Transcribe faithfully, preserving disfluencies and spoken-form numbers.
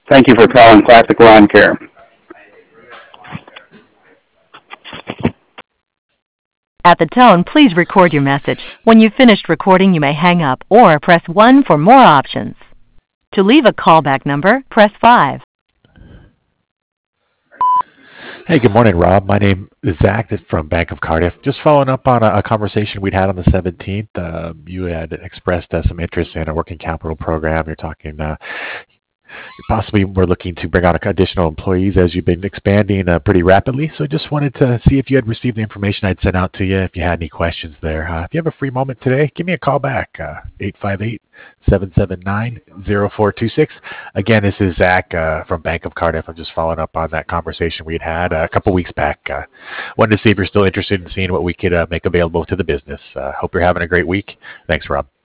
Thank you for calling Classic Lawn Care. At the tone, please record your message. When you've finished recording, you may hang up or press one for more options. To leave a callback number, press five. Hey, good morning, Rob. My name is Zach from Bank of Cardiff. Just following up on a, a conversation we'd had on the seventeenth. Uh, you had expressed uh, some interest in a working capital program. You're talking uh, possibly we're looking to bring on additional employees as you've been expanding uh, pretty rapidly. So just wanted to see if you had received the information I'd sent out to you, if you had any questions there. Uh, if you have a free moment today, give me a call back, uh, eight five eight, seven seven nine, zero four two six. Again, this is Zach uh, from Bank of Cardiff. I'm just following up on that conversation we'd had uh, a couple weeks back. Uh, wanted to see if you're still interested in seeing what we could uh, make available to the business. Uh, hope you're having a great week. Thanks, Rob.